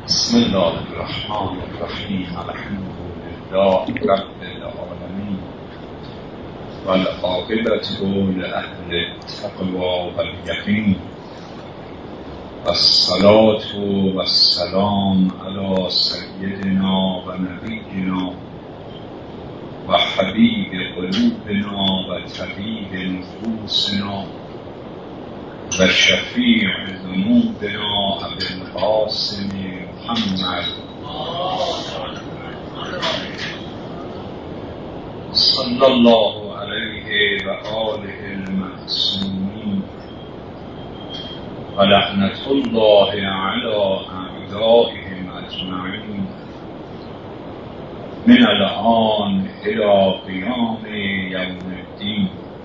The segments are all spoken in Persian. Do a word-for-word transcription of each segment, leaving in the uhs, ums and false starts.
بسم الله الرحمن الرحیم. الحمد لله رب العالمین والعاقبة لأهل التقوى والیقین والصلاة والسلام علی سیدنا و نبینا و حبیب قلوبنا و طبیب نفوسنا و شفیع ذنوبنا ابی القاسم محمد صلی الله علیه و آله المعصومین و لعنت الله علی اعدائهم اجمعین من الآن الی قیام یوم الدین.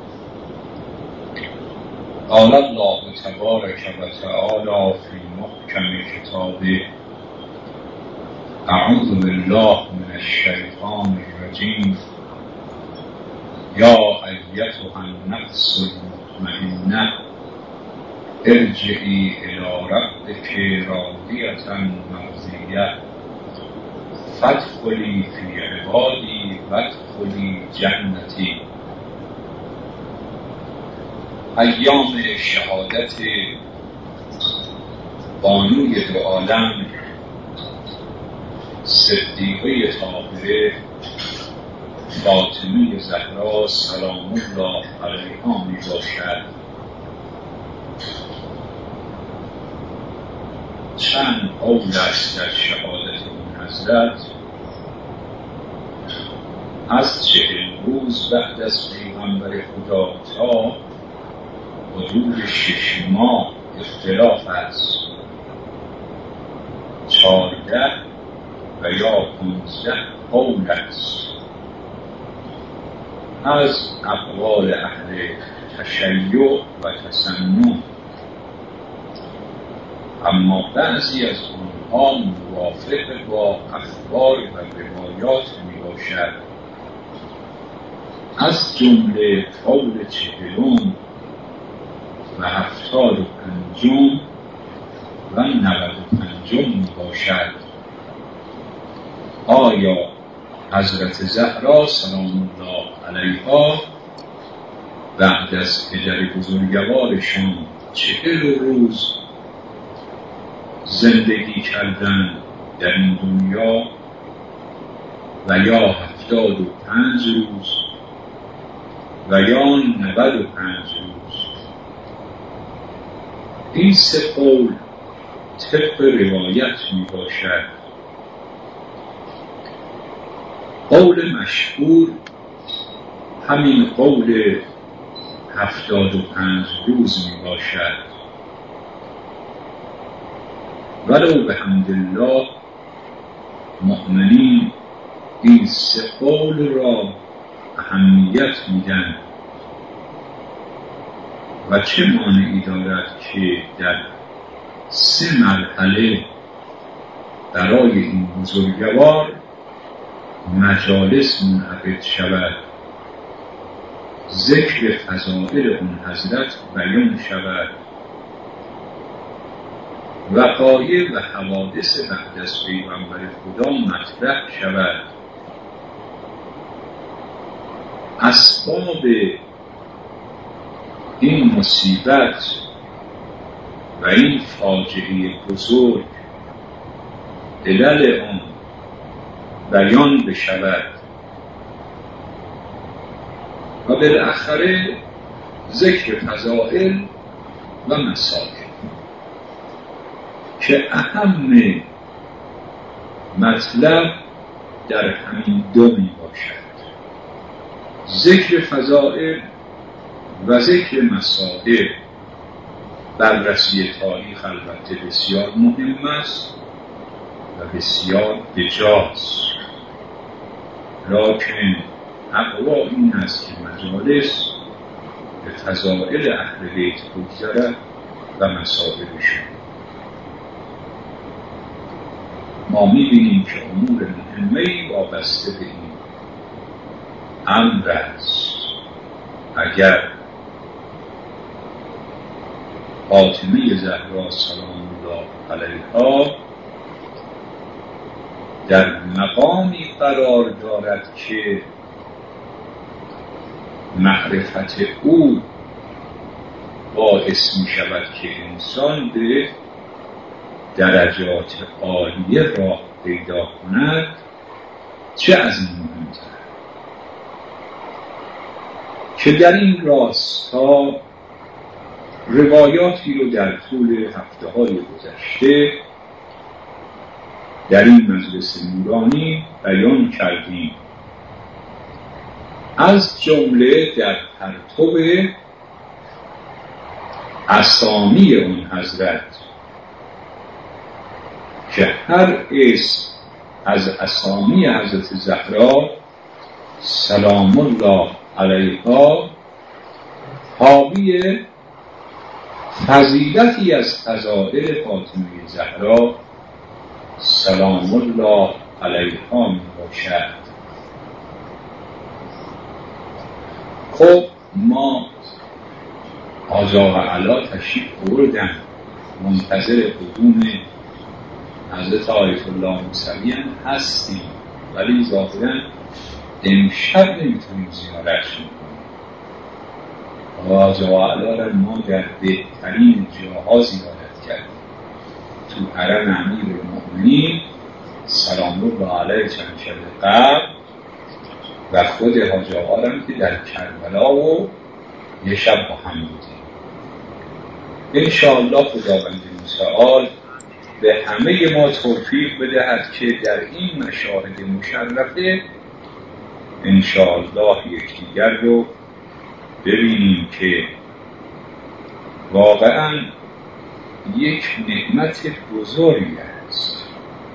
قال الله تبارک و تعالی فی محکم کتابه: اعوذ بالله من الشیطان الرجیم. یا ایتها النفس المطمئنه ارجعی الی ربک راضیة مرضیة فادخلی فی عبادی وادخلی جنتی. ایام شهادت بانوی دو عالم صدیقه طاهره فاطمه زهرا سلام الله علیها می باشد. چند قول است در شهادت این حضرت. از چهل روز بعد از پیغمبر خدا تا حدود شش ماه اختلاف است. چهارده و یا پانزده قول است از اقوال اهل تشیع و تسنن، اما بعضی از آنها موافق با اخبار و روایات می باشد. از جمله قول چهلم و هفتاد و پنجم و نود و پنجم می باشد. آیا حضرت زهرا سلام الله علیها بعد از پدر بزرگوارشان چهل روز زندگی کردن در این دنیا و یا هفتاد و پنج روز و یا نود و پنج روز؟ این سه قول طبق روایت می باشد. قول مشهور همین قول هفتاد و پنج روز می باشد. ولو بحمدالله مؤمنین این سه قول را اهمیت میدن و چه مانعی دارد که در سه مرحله برای این بزرگوار مجالس منعقد شود، ذکر فضائل اون حضرت بیان شود، وقایع و حوادث بعد از پیغمبر خدا مطرح شود، اسباب این مصیبت و این فاجعه بزرگ علل آن بیان بشود و بالاخره ذکر فضائل و مسائل که اهم مطلب در همین دو می باشد. ذکر فضائل و ذکر مسائل. بررسی تاریخ البته بسیار مهم است و بسیار بجاست، لکن اقوا این است که مجالس به فضائل اهل بیت بگذرد و مسائلشون. ما می‌بینیم که امور مهمه‌ای وابسته به این امر است. اگر فاطمه زهرا سلام الله علیها در مقامی قرار دارد که معرفت او باعث می شود که انسان به درجات عالیه راه پیدا کند، چه از این مهمتر که در این راستا روایاتی رو در طول هفته های گذشته در این مجلس نورانی بیان کردیم، از جمله در پرتو اسامی اون حضرت که هر اسم از اسامی حضرت زهرا سلام الله علیها حاوی فضیلتی از فضائل فاطمه زهرا سلام الله علیها می باشد. خب ما آجا و علا تشریف بردن، منتظر قدوم حضرت آیت الله موسوی هم هستیم، ولی ظاهراً امشب نمیتونیم زیارتشون کنیم. آجا و علا را ما در بهترین جاها زیارت کردیم، تو حرم امیر المؤمنین سلام الله علیه چند شب قبل، و خود حاج آقا را که در کربلا و یه شب با هم بودیم. انشاءالله خداوند متعال به همه ما توفیق بدهد که در این مشاهد مشرفه انشاءالله یکدیگر رو ببینیم که واقعا یک نعمت بزرگی است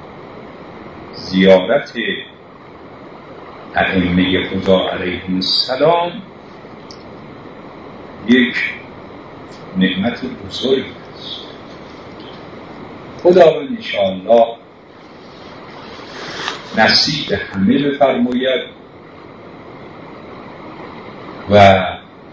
زیارت ائمه خدا علیهم السلام. یک نعمت بزرگی است. خداوند انشاءالله نصیب همه بفرماید و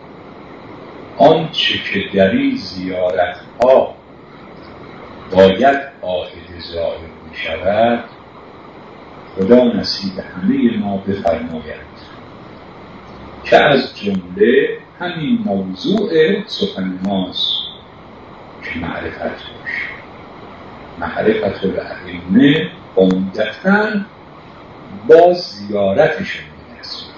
آنچه که در این زیارت ها باید عائد ظاهر می شود خدا نصیب همه ما بفرماید، که از جمله همین موضوع سخن ماست که معرفت باشه. معرفت الائمه عمدتاً با زیارتشون می‌رسه.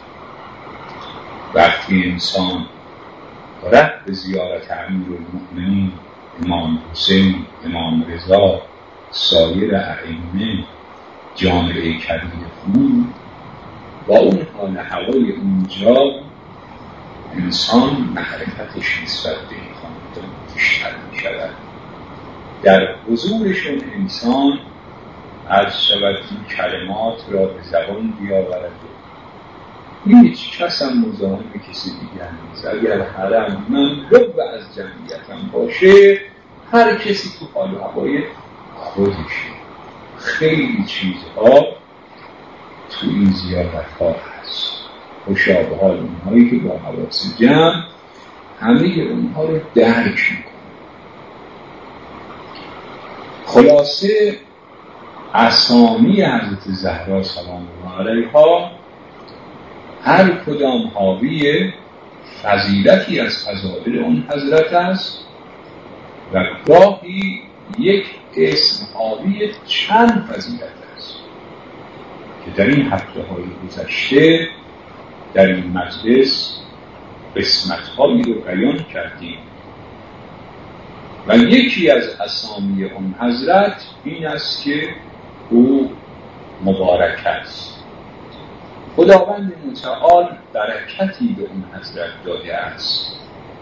وقتی انسان رفت به زیارت امیرالمؤمنین امام حسین، امام رضا، سایر ائمه، جامعه کبیر خون، با اون حال هوای اونجا انسان معرفتش نسبت به اینها بیشتر می شود. در حضورشون انسان از شود این کلمات را به زبان بیاورد و هیچ کس هم مزاحم کسی دیگر نیست. اگر حرم مملو از جمعیتم باشه هر کسی تو حال و هوای خودشه. خیلی چیزها تو این زیارت ها هست. خوشا به حال اونهایی که با حواس جمع همه اونها رو درک میکنن. خلاصه اسامی حضرت زهرا سلام الله علیها هر کدام حاوی فضیلتی از فضائل اون حضرت است و گاهی یک اسم حاوی چند فضیلت است که در این هفته های گذشته در این مجلس قسمت هایی رو بیان کردیم و یکی از اسامی اون حضرت این است که او مبارک است. خداوند متعال برکتی به اون حضرت داده است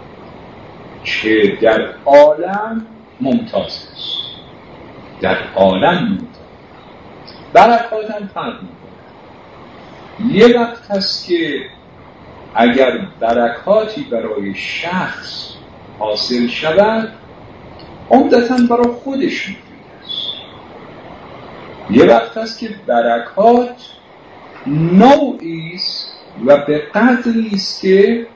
که در عالم ممتاز است. در عالم ممتاز برکات هم فرق می‌کنه. یه وقت هست که اگر برکاتی برای شخص حاصل شود عمدتاً برای خودش مفید است. یه وقت هست که برکات نوعی است و به قدری است که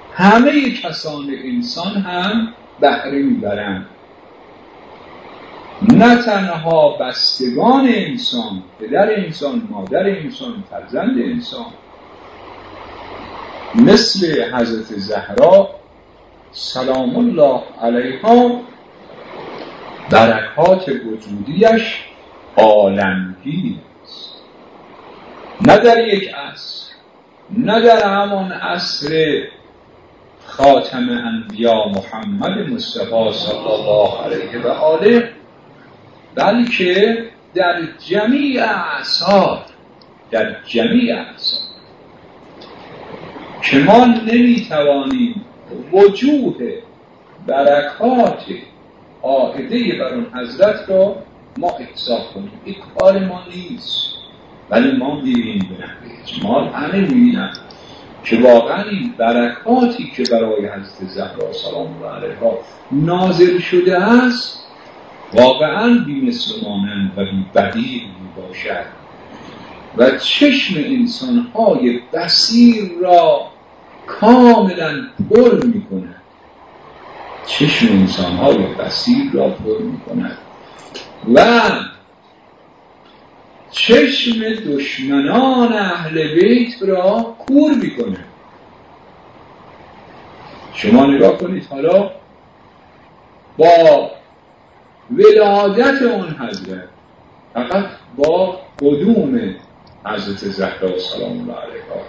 همه کسان انسان هم بهره میبرند. نه تنها بستگان انسان، پدر انسان، مادر انسان، فرزند انسان، مثل حضرت زهرا سلام الله علیها برکات وجودیش عالمگیر است. نه در یک عصر، نه در همان عصر خاتم انبیا محمد مصطفی صلی الله علیه و آله، بلکه در جمیع اعصار، در جمیع اعصار که ما نمیتوانیم وجوه برکات عائده بر اون حضرت را ما احساس کنیم، این کار ما نیست. ولی ما میبینیم به نحوه اجمال همه میبینن که واقعا این برکاتی که برای حضرت زهرا سلام الله علیها نازل شده است واقعا بی مثل مانند و بی بدیل می باشد و چشم انسانهای بصیر را کاملا پر می کند. چشم انسانهای بصیر را پر می کند و چشم دشمنان اهل بیت را کور می کند. شما نگاه کنید حالا با ولادت اون حضرت، فقط با قدوم حضرت زهرا سلام الله علیها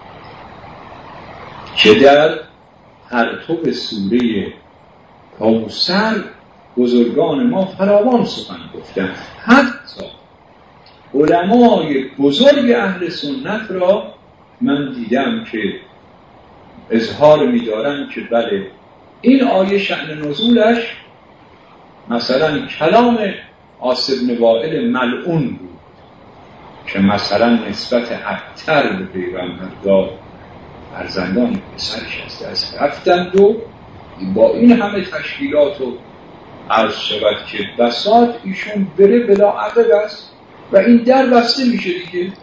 که در پرتو سوره کوثر بزرگان ما فراوان سخن گفتند. حتی علمای بزرگ اهل سنت را من دیدم که اظهار می‌دارن که بله این آیه شأن نزولش مثلا کلام عاص بن وائل ملعون بود که مثلا نسبت ابتر به پیغمبر داد، فرزندان پسرش از دست رفتند و با این همه تشکیلات و عرض شود که بساط ایشون بره بلا عقب است و این در بسته میشه دیگه.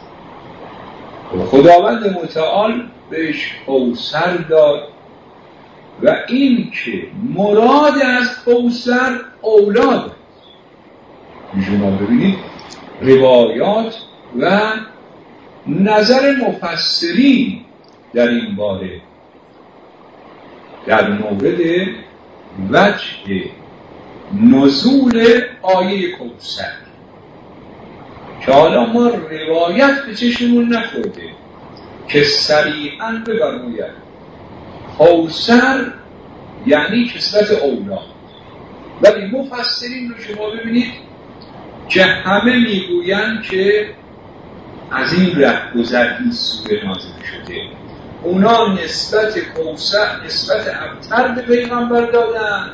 خداوند متعال بهش کوثر داد و این که مراد از کوثر اولاد است. شما ببینید روایات و نظر مفسرین در این باره در مورد وجه نزول آیه کوثر که حالا ما روایت به چشمون نخورده که صریحاً بفرماید کوثر یعنی کثرت اولاد، ولی مفسرین رو شما ببینید که همه میگویند که از این ره گذر این سوره نازل شده. اونا نسبت کوثر نسبت ابتر به پیغمبر دادن،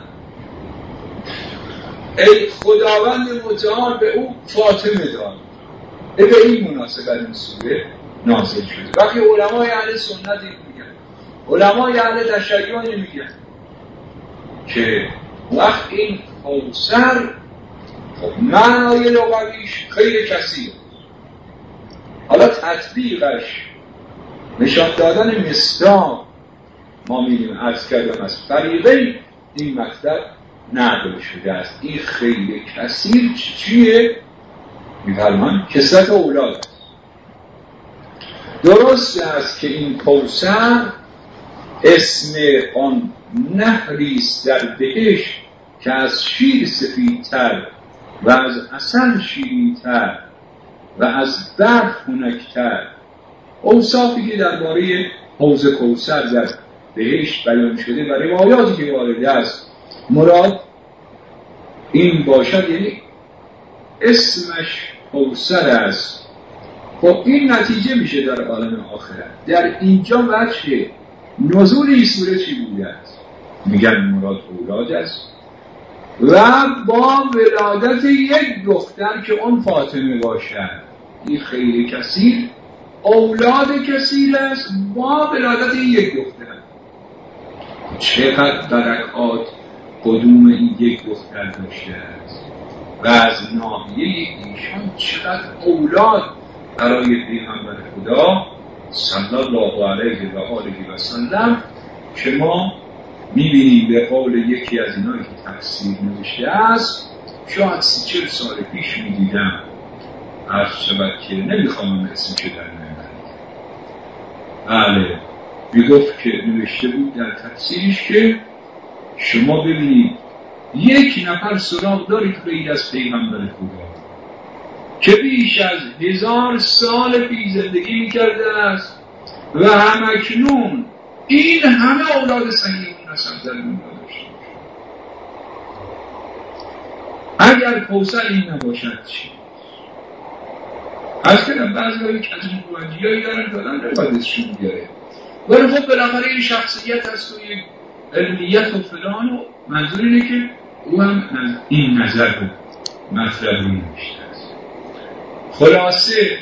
ای خداوند متعال به او فاطمه داد، به این مناسبت این سوره نازل شده. وقتی علمای اهل سنت این میگن، علمای اهل تشیع میگن که وقت این کوثر معنای لغویش خیلی کثیر، حالا تطبیقش نشان دادن مصداق ما میگیم عرض کردم از طریقه این مطلب نقل شده است. این خیلی کثیر چیه؟ میفرمان کثرت اولاد است. درست است که این کوثر اسم آن نهریست در بهشت که از شیر سفیدتر و از عسل شیرین‌تر و از برف خنک‌تر، اوصافی که درباره حوض کوثر در بهشت بیان شده و روایاتی که وارده است مراد این باشد، یعنی اسمش کوثر است. خب این نتیجه میشه در عالم آخرت. در اینجا وجه نزول این سوره چی بوده است؟ میگن مراد اولاد است و با ولادت یک دختر که اون فاطمه باشد. این خیلی کثیر، اولاد کثیر است با ولادت یک دختر. چقدر برکات قدوم این یک دختر داشته است و از ناحیه ایشان چقدر اولاد برای پیغمبر خدا صلی الله علیه و آله و سلم که ما میبینیم به قول یکی از اینا که تفسیر نوشته است شاید سی چل سال پیش میدیدم، عرض شود که نمیخوام اسم که در نمیدید، بله میگفت که نوشته بود در تفسیرش که شما ببینید یک نفر سراغ دارید غیر از پیغمبر خدا که بیش از هزار سال پیش زندگی میکرده است و همکنون این همه اولاد صحیح نسب در دنیا داشته. اگر کوثر این نباشد چی؟ از که بعضی هایی که از این قوانجی هایی دارن دادن روایتشون بیاره، ولی خب بالاخره این شخصیت هست و یک علمیت و فلان و منظور اینه که او هم این نظر رو مطلب رو نمیشته است. خلاصه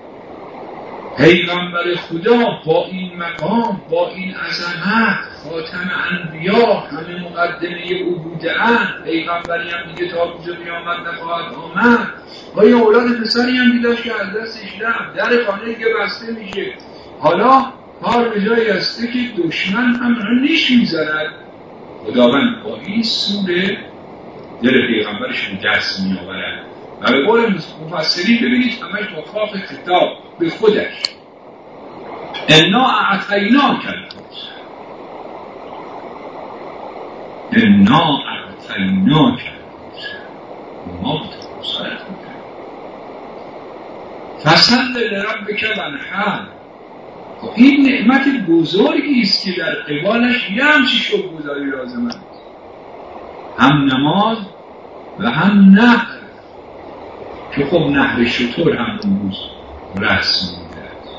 پیغمبر خدا با این مقام، با این عظمت، خاتم انبیا، همه مقدمه او بوده‌اند، پیغمبری هم دیگه تا روز قیامت نخواهد آمد، و یه اولاد پسری هم دیداش که از دستش رفت، در خانه که بسته میشه. حالا کار به جایی هسته که دشمن هم را نیش میزند، خداوند با این سوره دل پیغمبرش رو دست می آورد و به قول مفسرین ببینید همش با کاف خطاب به خودش، انا اعطیناک الکوثر، انا اعطیناک الکوثر، ما به تو کوثرت میدیم، فصل لربک وانحر. این نعمت بزرگی است که در قبالش یه همچی شکرگزاری لازم است، هم نماز و هم نهر، که خب نهر شطور هم اون روز رسم بوده است.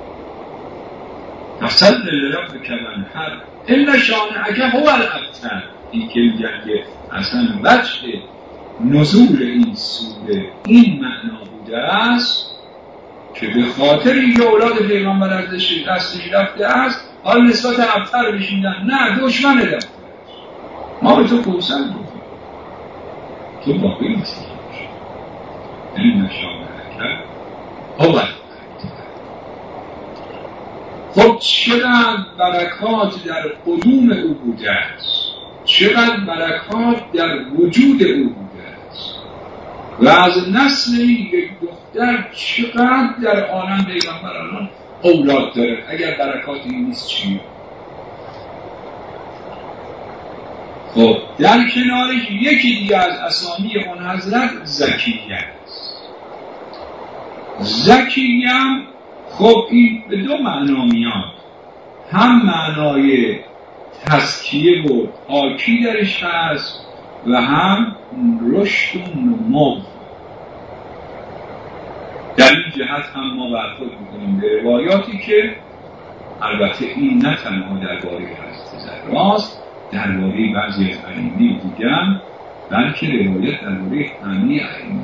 فصل لربک وانحر ان شانئک هو الابتر. این که میگن که اصلا وجه نزول این سوره این معنا بوده است که به خاطر اینکه اولاد پیغمبر از دستش رفته است، حال نسبت ابتر بشیدن، نه دشمن رفته، ما به تو کوثر بودیم، تو باقی نیستی. این نشانه اول. خب چقدر برکات در قدوم او بوده است، چقدر برکات در وجود او بوده است، و از نسل یک دختر چقدر در عالم پیغمبران اولاد داره. اگر برکات این نیست چی؟ خب در کنارش یکی دیگه از اسامی اون حضرت زکیه است. زکیه هم خب این به دو معنا میاد، هم معنای تزکیه و پاکی درش هست و هم رشد و نمو. در این جهت هم ما برخورد میکنیم به روایاتی که البته این نه تنها درباره حضرت زهراست، درباره بعضی از ائمه دیگه هم، بلکه روایت درباره همه ائمه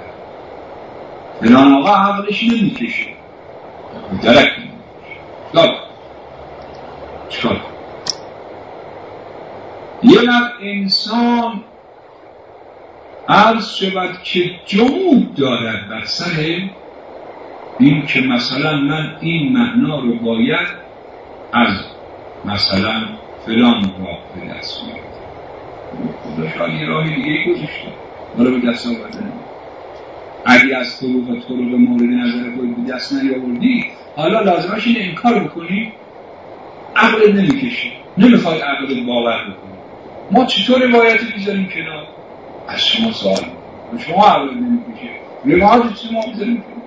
فلان آقا عقلش نمیکشه، درک نمیکشه، چکار یه وقت انسان عرض شود که جمود دارد بر سر این که مثلا من این معنا رو باید از مثلا فلان راه به دست میارم، خدا شاید یه راه دیگه گذاشته ولی به دست آورده نمید. اگه از طرق و طرق مورد نظر خود به دست نیاوردی، حالا لازمش اینه انکار بکنی، عقلت نمیکشی، نمیخوای عقلت باور بکنی. ما چطور روایتی بذاریم کنار؟ از شما سوال میکنم، شما عقلت نمیکشه، روایتی چیزی ما بذاریم کنار.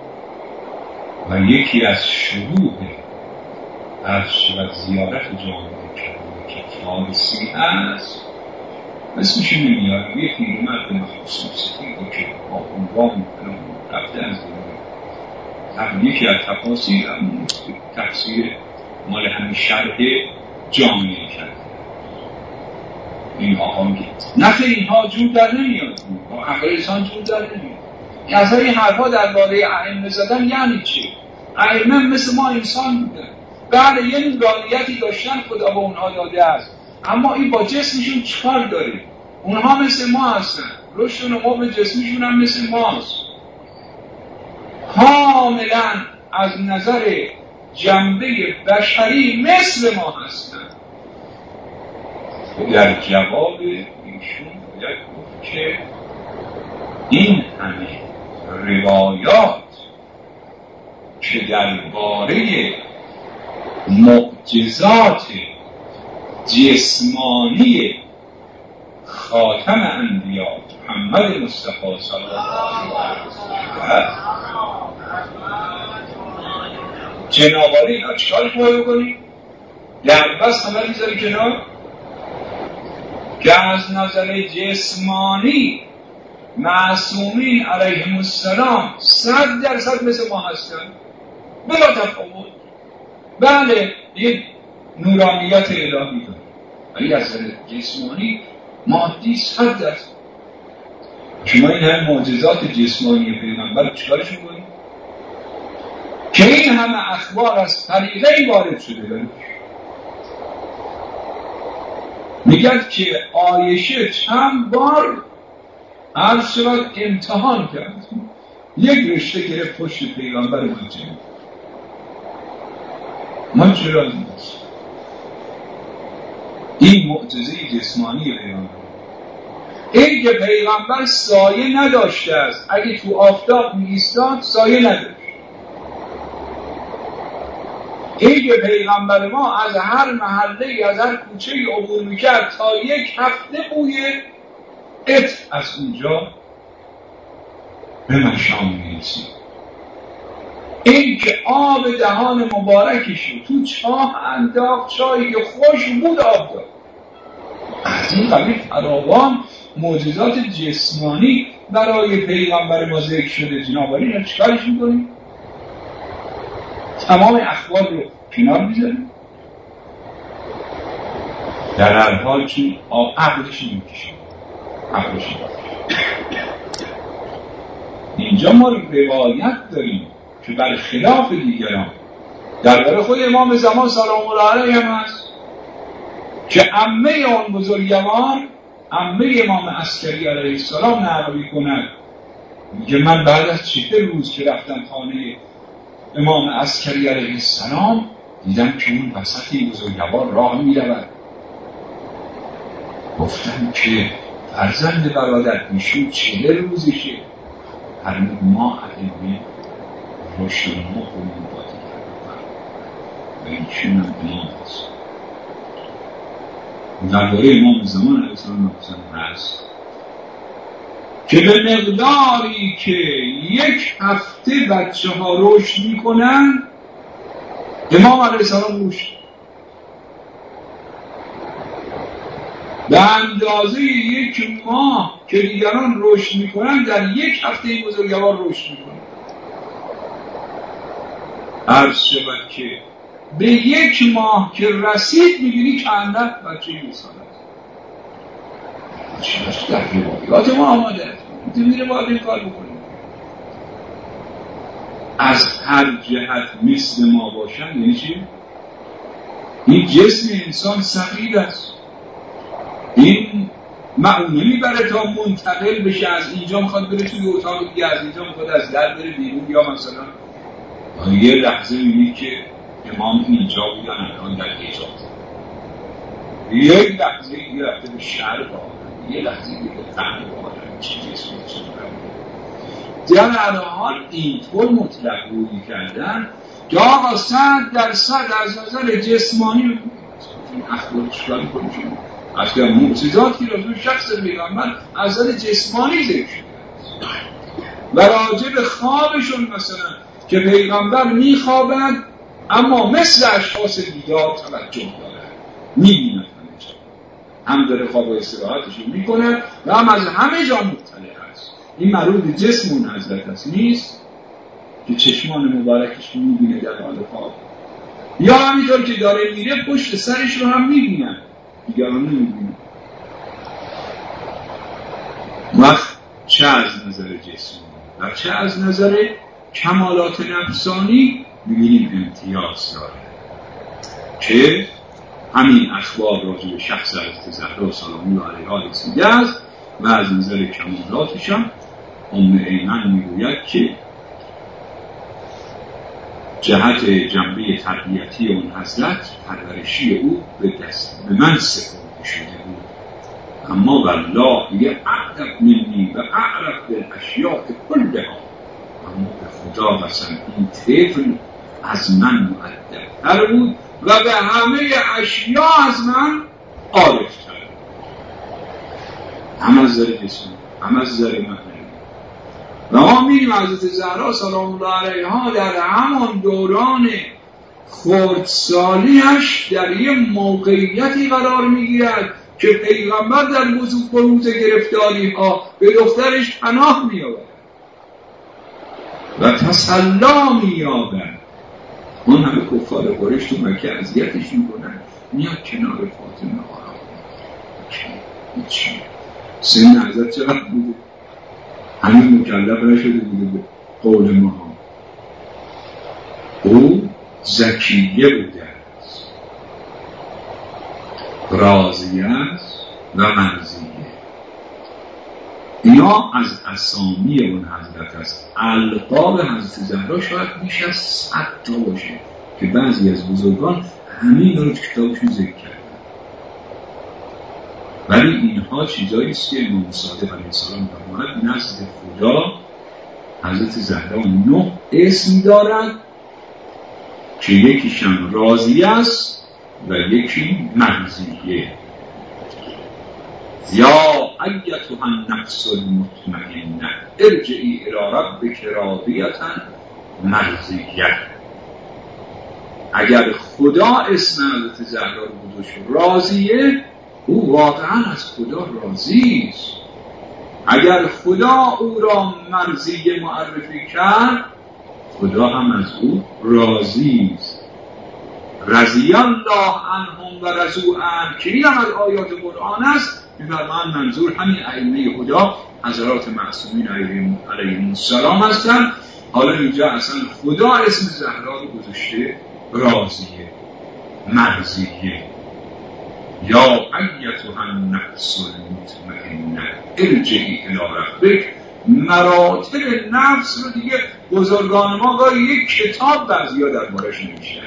و یکی از شروع از شود زیارت جامعه کرده که فارسی هست، اسمش نمیارم، یک پیرمرد مخصوصی که با عنوان رفته از دنیا، یکی از تفاسیر تفسیر مال همین شرح جامعه کرده. این آقا میگه نخه اینها جور در نمیاد، با عقل انسان جور در نمیاد. از این حرفا درباره ائمه زدن یعنی چه؟ ائمه مثل ما انسان بودن، بله یه نورانیتی داشتن خدا به اونها داده است، اما این با جسمشون چکار داره؟ اونها مثل ما هستن، رشد و نمو به جسمشون هم مثل ماست، کاملا از نظر جنبه بشری مثل ما هستن. در جواب ایشون باید گفت که این همه روایات که درباره معجزات جسمانی خاتم انبیا محمد مصطفی صلی الله علیه و سلم جنابالی اینا چیکارش باید بکنیم؟ در بس همه میذاری کنار که از نظر جسمانی معصومین علیهم السلام صد درصد مثل ما هستن بلا تفاوت. بله یک نورانیت الهی داره ولی از نظر جسمانی مادی صد درصد. شما این هم معجزات جسمانی پیغمبر چیکارش میکنید؟ که این همه اخبار از طریقی وارد شده داره. میگد که عایشه چند بار عرض شود امتحان کرد، یک رشته گرفت پشت پیغمبر مجید ما چرا نیست. این معجزه جسمانی پیغمبر، این که پیغمبر سایه نداشته است، اگه تو آفتاب می ایستاد سایه نداشت. این که پیغمبر ما از هر محله از هر کوچه عبور میکرد تا یک هفته بوی عطر از اونجا به مشام میرسید. این که آب دهان مبارکش تو چاه انداخت، چایی که خوش بود آب داد. از این قبیل فراوان معجزات جسمانی برای پیغمبر ما ذکر شده. جنابالی را چیکارش میکنیم؟ تمام اخبار رو کنار میذاریم. در هر حال چون عقلش نمیکشیم عقلش نمیکشیم. اینجا ما روایت داریم که بر خلاف دیگران درباره خود امام زمان سلام الله علیه هم هست که عمه آن بزرگوار، عمه امام عسکری علیه السلام نقل می‌کند میگه من بعد از چهل روز که رفتم خانه امام عسکری علیه السلام دیدم که اون وسط این بزرگوار راه می‌رود. گفتم که فرزند برادر ایشون چهل روزشه، هر ماه علمی روشن ما کنیم باید کرد و ایشون هم امام هست. درباره امام زمان علیه السلام هست که به مقداری که یک هفته بچه ها رشد می کنن امام علیه السلام رشد به اندازه یک ماه که دیگران رشد می کنن در یک هفته این بزرگوار رشد می کنن. عرض شود که به یک ماه که رسید می بینی که اندر بچه یه سال هست. چی هست در روایات ما آماده هست تو میره باید این کار بکنیم. از هر جهت مثل ما باشن یعنی چی؟ این جسم انسان ثقیل است. این معونه میبره تا منتقل بشه، از اینجا میخواد بره توی اتاق دیگه، از اینجا میخواد از در بره بیرون، یا مثلا یه لحظه میبینی که امام اینجا بودن الان در ایجاد، یک لحظه یه رفته به شهر باقر، یه لحظه یه به قهر باقر، چی جسمی چی در هر حال اینطور مطلق روی کردن که آقا صد در صد از نظر جسمانی این اخبار چکار میکنیم شما از که معجزاتی را تو شخص پیغمبر از نظر جسمانی ذکر شده و راجع به خوابشون مثلا که پیغمبر میخوابند اما مثل اشخاص دیگر توجه دارد، میبیند همه جا، هم داره خواب و استراحتشون میکنه و هم از همه جا مطلع است. این مربوط به جسم اون حضرت است، نیست که چشمان مبارکش میبینه در حال خواب، یا همینطور که داره میره پشت سرش رو هم میبینن دیگران نمیبینن. وقت چه از نظر جسمی و چه از نظر کمالات نفسانی میبینیم امتیاز داره که همین اخبار راجع به شخص حضرت زهرا سلام الله علیها رسیده است و از نظر کمالاتش هم ام ایمن میگوید که جهت جنبه تربیتی اون حضرت پرورشی او به دست به من سپرده شده بود اما والله یه اعرف منی و اعرف بالاشیاء کلها، اما به خدا قسم این طفل از من مؤدب‌تر بود و به همه اشیا از من عارفتر، هم از نظر جسم هم از نظر معنوی. و ما می‌بینیم حضرت زهرا سلام الله علیها در همان دوران خردسالیش در یه موقعیتی قرار میگیرد که پیغمبر در بروز گرفتاری ها به دخترش پناه می‌یابد و تسلا می‌یابد. اون همه کفار قریش تو مکه اذیتش میکنن، میاد کنار فاطمه آرام میگیره. چی؟ سن حضرت چقدر بوده؟ همین مکلف نشده بوده به قول ما. او زکیه بوده است، راضیه است و مرضیه. اینا از اسامی اون حضرت است. القاب حضرت زهرا شاید بیش از صد تا باشه که بعضی از بزرگان همین رو کتابشون ذکر کردن، ولی اینها چیزایی است که امام صادق علیه السلام فرمود نزد خدا حضرت زهرا نه اسم دارد که یکیشم راضی است و یکی مرضیه. یا ایتها النفس المطمئنه ارجعی الی ربک راضیة مرضیه. اگر خدا اسم حضرت زهرا رو گذاشت راضیه، او واقعا از خدا راضی است. اگر خدا او را مرضیه معرفی کرد، خدا هم از او راضی است. رضی الله عنهم و رضوا عنه که این هم از آیات قرآن است. می‌فرمایند منظور همین ائمه هدا حضرات معصومین علیهم السلام هستند. حالا اینجا اصلا خدا اسم زهرا رو گذاشته راضیه، مرضیه. یا ایتها النفس المطمئنه ارجعی الی ربک. مراتب نفس رو دیگه بزرگان ما گاهی یک کتاب بعضیا دربارش نوشتن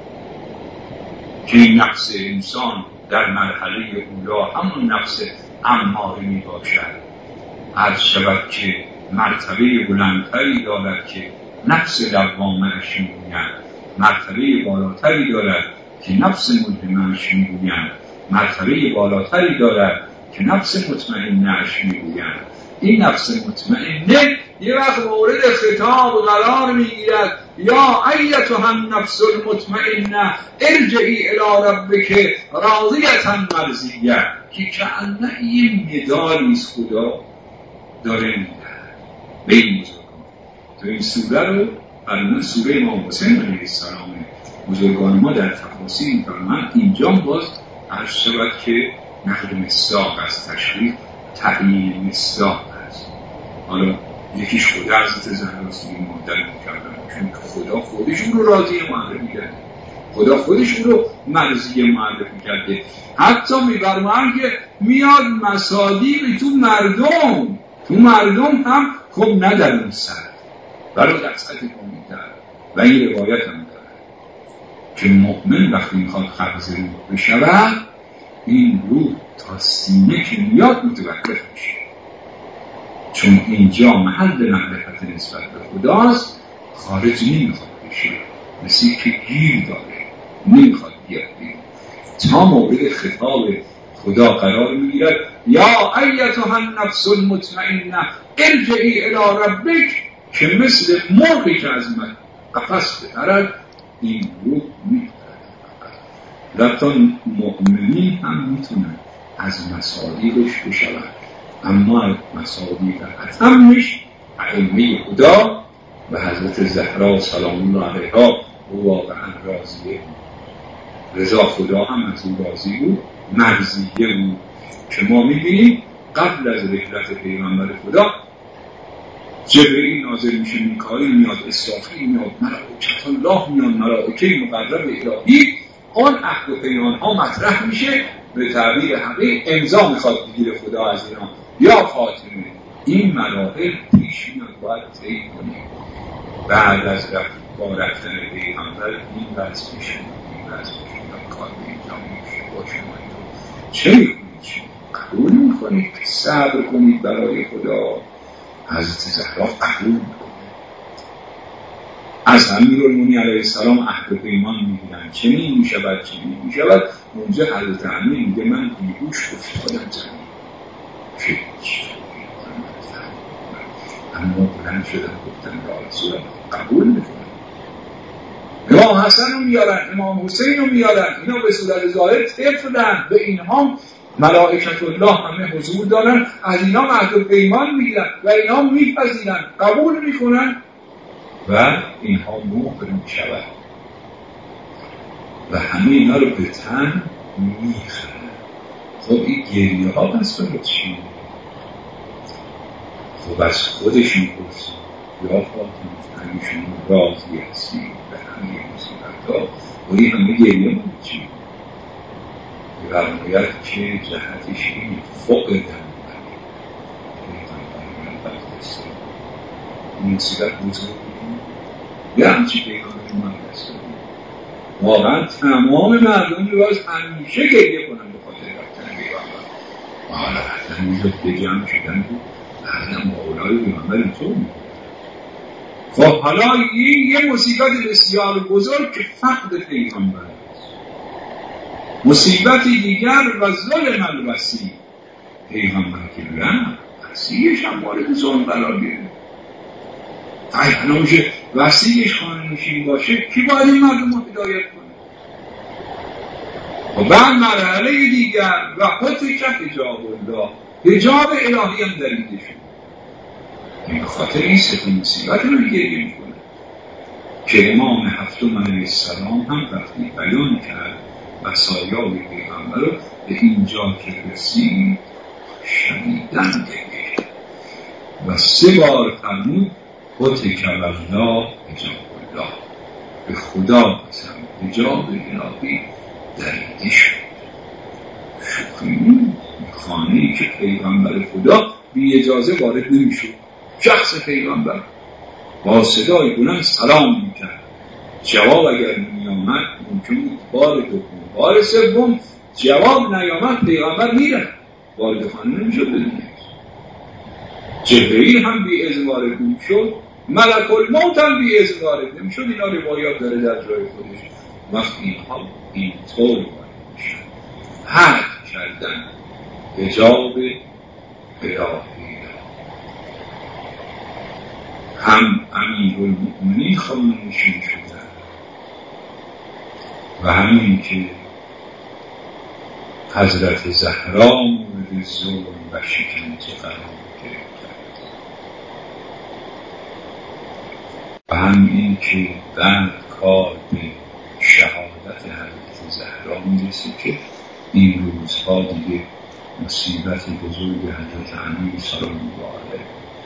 که این نفس انسان در مرحله اولا همون نفس اماره می باشد. عرض شود که مرتبه بلندتری دارد که نفس لوامه اش میگویند، مرتبه بالاتری دارد که نفس ملهمه اش میگویند، مرتبه بالاتری دارد که نفس مطمئنه اش میگویند. این نفس مطمئنه یه وقت مورد خطاب قرار میگیرد یا ایتها النفس المطمئنه ارجعی الی ربک راضیة مرضیه، که کأنه یه مدالی است خدا داره میدهد به این بزرگان. تو این سوره رو برمون سوره امام حسین علیه السلام بزرگان ما در تفاصیل می‌فرمایند. اینجا باز عرض شود که نقل مصداق از تشریح تعیین مصداق است. حالا یکیش خدا حضرت زهراست، این مادر می‌کردن چون خدا خودشون رو راضی معرفی کرده، خدا خودشون رو مرضی معرفی کرده. حتی می‌فرمایند که میاد مصادیقی تو مردم تو مردم هم خب ندارن سر برای در سطح کمیتر. و این روایت هم داره که مؤمن وقتی میخواد قبض روح بشود، این روح تا سینه که میاد متوقف میشه، چون اینجا محل معرفت نسبت به خداست. خارج نمیخواد بشه، مثل که گیر داره نمیخواد بیاد بیرون تا مورد خطاب خدا قرار میگیرد یا ایتها النفس المطمئنه ارجعی الی ربک، که مثل مرغی که از من قفس بپرد این روح میپرد. لطا مؤمنین هم میتونن از مصادیقش بشون، اما مصادیق اتمش ائمه خدا و حضرت زهرا سلام الله علیها واقعا راضیه بود. رضا خدا هم از این راضی بود، مرضیه بود. که ما میبینیم قبل از رحلت پیغمبر خدا جبرئیل نازل میشه، میکائیل میاد، اسرافیل میاد، ملائکه الله میاد، ملائکه مقرب الهی. اون عهد و پیمان ها مطرح میشه، به تعبیر حقیق امضا میخواد بگیره خدا از اینا. یا فاطمه این مراحل پیش میاد باید طی کنیم. بعد از رفت با رفتن پیغمبر این وضع میشه، این وضع میشه، کار به اینجا میشه با شما اینجا چه میکنید چی؟ قبول میکنید که صبر کنید برای خدا؟ حضرت زهرا قبول میکنه. از امیرالمومنین علیه السلام عهد و پیمان میگیرن چه میشود چه میشود. اونجا حضرت امیر میگه من بیهوش افتادم زمین که اما بلند شدم گفتم یا رسول الله قبول میکنم. امام حسن رو میارن، امام حسین رو میارن، اینا به صورت ظاهر طفلن، به اینها ملائکت الله همه حضور دارن، از اینا عهد و پیمان میگیرن و اینا میپذیرن، قبول میکنن و اینها مهر میشود و همه اینا رو به تن میخرن. خب این گریه ها بس برای چی؟ خب از خودش میپرسیم یا فاطمه اگه شما راضی هستی به همه مصیبت ها و این همه گریه ما چی؟ فرماید که جهتش این فوق دم این مصیبت بزرگی یه همچی پیغامبر من رسول واقعا تمام مردم رو باز همیشه گریه کنن به خاطر رفتن پیغامبر. حالا رفتن میشد به جمع شدن بود بعدم با اولای پیغامبر اینطور میکنن. خب حالا این یه مصیبت بسیار بزرگ که فقد پیغامبر است. مصیبتی دیگر و ظلم الوصی، پیغامبر که نه وصیش هم وارد ظلم قرار گرفت. اگه نمیشه وصیش خانه نشین باشه کی باید این مردم رو هدایت کنه؟ و بعد مرحله دیگر و حتی که حجاب الله، حجاب الهی هم دریده شد. این خاطر این سه مصیبت رو گریه میکنه که امام هفتم علیه السلام هم وقتی بیان کرد وصایای پیغمبر رو به اینجا که رسید شدیداً گریه کرد و سه بار فرمود حتی که الله حجاب الله، به خدا قسم حجاب الهی دریده شد. شکری خانه‌ای که پیغمبر خدا بی اجازه وارد نمیشد. شخص پیغمبر با صدای بلند سلام میکرد، جواب اگر نمیامد ممکن بود بار دوم بار سوم جواب نیامد پیغمبر میره وارد خانه نمیشد بدونه. جبرئیل هم بی اذن وارد نمیشد، ملک الموت هم بی اذن وارد نمیشد. اینا روایات داره در جای خودش. وقتی اینها اینطور وارد میشن حد کردن حجاب الهی، هم امیرالمؤمنین خانه نشین شدن و همین که حضرت زهرا مورد ظلم و شکنجه قرار گرفتند و همین که بعد کار به شهادت حضرت زهرا میرسه که این روزها دیگه مصیبت بزرگ حضرت امیر سلام الله علیه.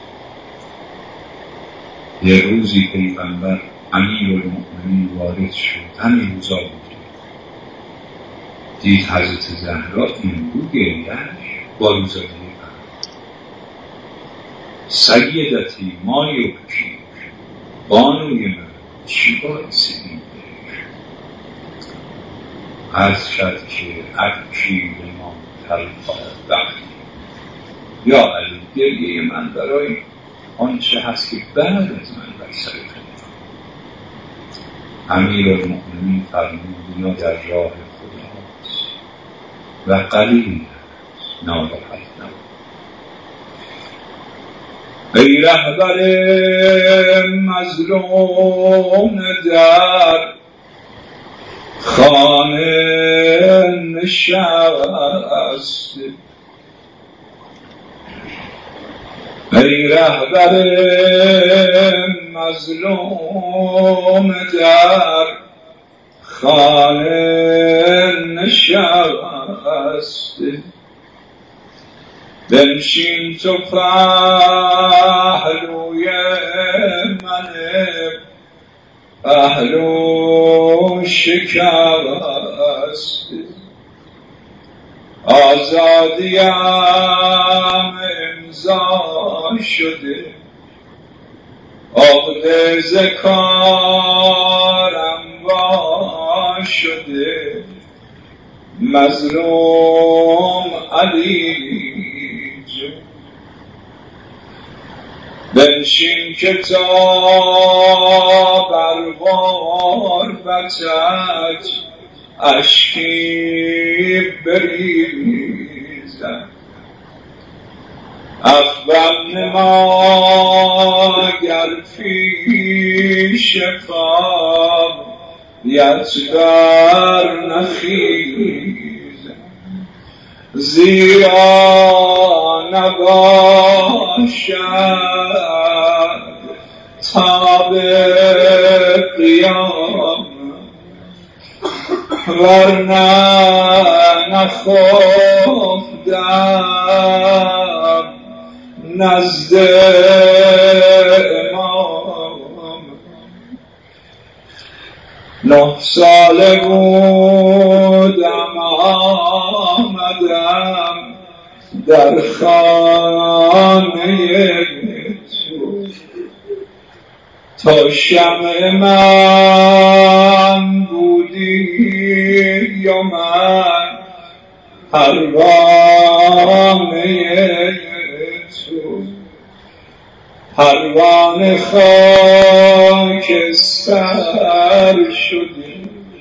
یه روزی پیغمبر امیرالمؤمنین وارد شد، همین روزا بود، دید حضرت زهرا این رو گریه‌اش با روزا دیگه فرد سیدتی ما یبکی بانوی من چی باعث این گریه؟ از شد که ابکی ما تلقا وقتی یا علی گریه من برای آنچه هست که بعد از من بر سر کنید. امیرالمؤمنین فرمود اینا در راه خداست و قلیل ناراحت نبود. ای رهبر مظلوم در خانه نشست، ای رهبر مظلوم در خانه نشست، بنشین تو پهلوی من پهلو شکست، آزادیم امضا شده عقده ز کارم وا شده، مظلوم علی بنشین که تا بر غربتت اشکی بریزد افبم نما گر پیش قامیت در نخیزد زیرا نباشد تاب قیام ورنه نخفتم نزد امام نه ساله بودم آمدم در خانه تو تا شمع من بودی یا من پروانه تو پروانه خاکستر شدی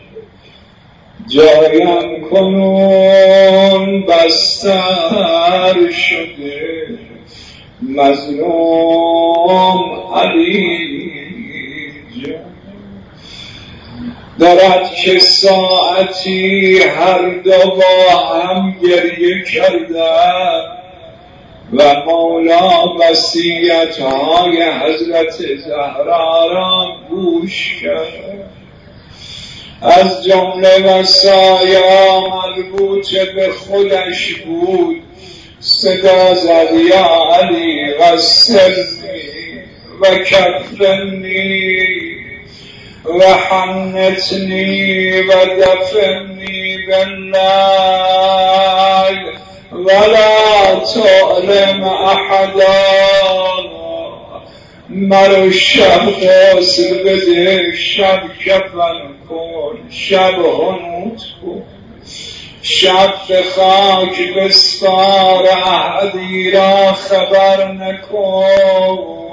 جایم کنون بستر شده مظلوم علی جان دارد که ساعتی هر دو با هم گریه کردن و مولا وصیت‌های حضرت زهرا را گوش کرد از جمله وصایا مربوط به خودش بود صدا زد یا علی غسلنی و کفنی و حنتنی و دفنی باللیل ولا تعلم احدا مرا شب غسل بده شب کفن کن شب حنوط کن شب به خاک بسپار احدی را خبر نکن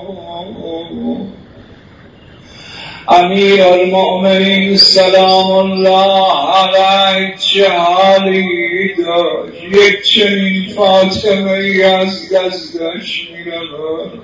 امیر المؤمنین سلام الله علیه چه حالی داشت یک چنین فاطمه ای از دستش می‌رود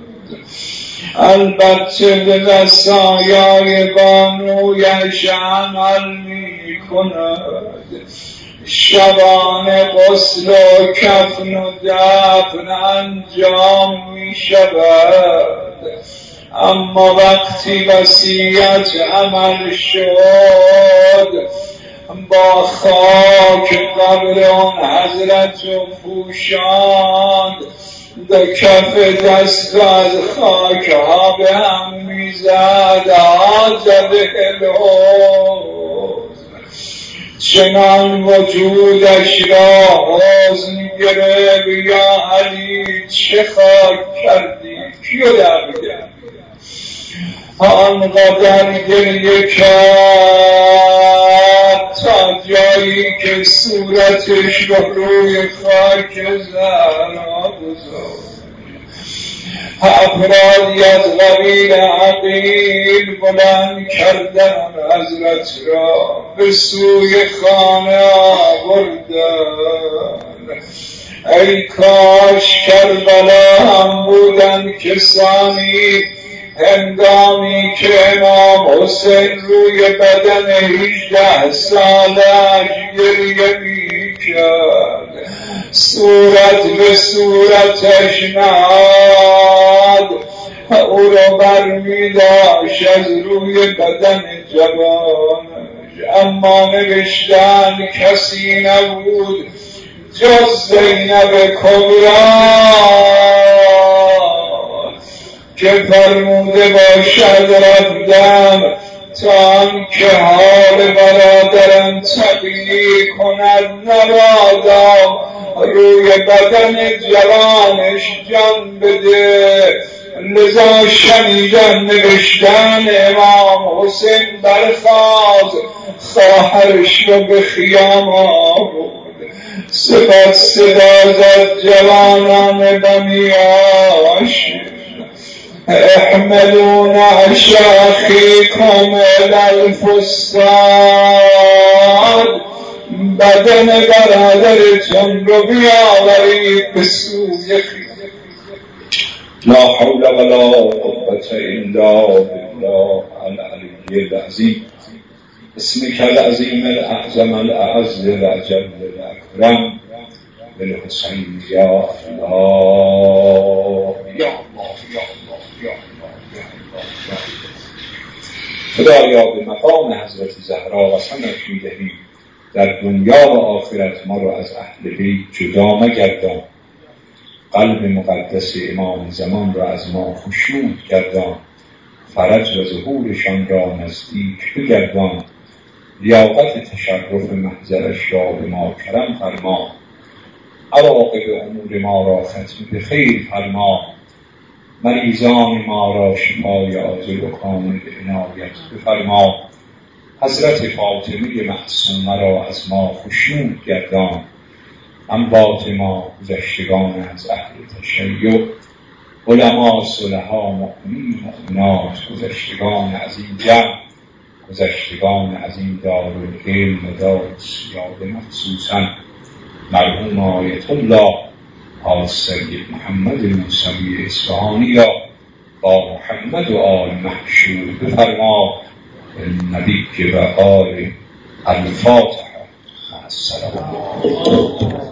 البته به وصایای بانویش عمل می‌کند شبانه غسل و کفن و دفن انجام می شود اما وقتی وصیت عمل شد با خاک قبر آن حضرت و پوشاند به کف دست از خاک ها به هم می زد آزد الحوز چنان وجودش را حزن گرفت یا علی چه خاک کردی کیو در کردی آنقدر گریه کرد تا جایی که صورتش رو روی خاک زهرا گذاشت افرادی از قبیل عقیل بلند کردن حضرت را به سوی خانه آوردن ای کاش کربلا هم بودن کسانی هنگامی که امام حسین روی بدن هجده سالش گریه میکرد صورت به صورتش نهاد او را برمی داشت از روی بدن جوانش اما نوشتن کسی نبود جز زینب کبری که فرموده باشد رفتم تا آنکه حال برادرم طبیعی کند نبادا روی بدن جوانش جان بده لذا شنیدن نوشتن امام حسین برخاست خواهرش رو به خیام آورد سپس صدا زد جوانان بنی هاشم احملون شاخیکم الی الفستان، بدن برادرتون رو بیاورید به سوی خویش. لا حول ولا قوة الا بالله العلی العظیم. اسمك العظیم الاعظم الاعز الاجل الاکرم بالحسین یا الله یا الله یا الله یا الله یا الله. خدایا به مقام حضرت زهرا قسمت می‌دهیم در دنیا و آخرت ما را از اهل بیت جدا مگردان، قلب مقدس امام زمان را از ما خشنود گردان، فرج و ظهورشان را نزدیک بگردان، لیاقت تشرف محضرش را به ما کرم فرما، عواقب امور ما را ختم به خیر فرما، مریضان ما را شفای عاجل و کامل عنایت بفرما، حضرت فاطمه معصومه را از ما خشنود گردان، اموات ما گذشتگان از اهل تشیع، علما صلحا مؤمنین مؤمنات، گذشتگان از این جمع، گذشتگان از این دارالعلم و دارالسیاده، مخصوصا مرحوم آیت الله حاج سید محمد موسوی اصفهانی را با محمد و آل محشور بفرما. النبی و آل الفاتحه. مع السلام.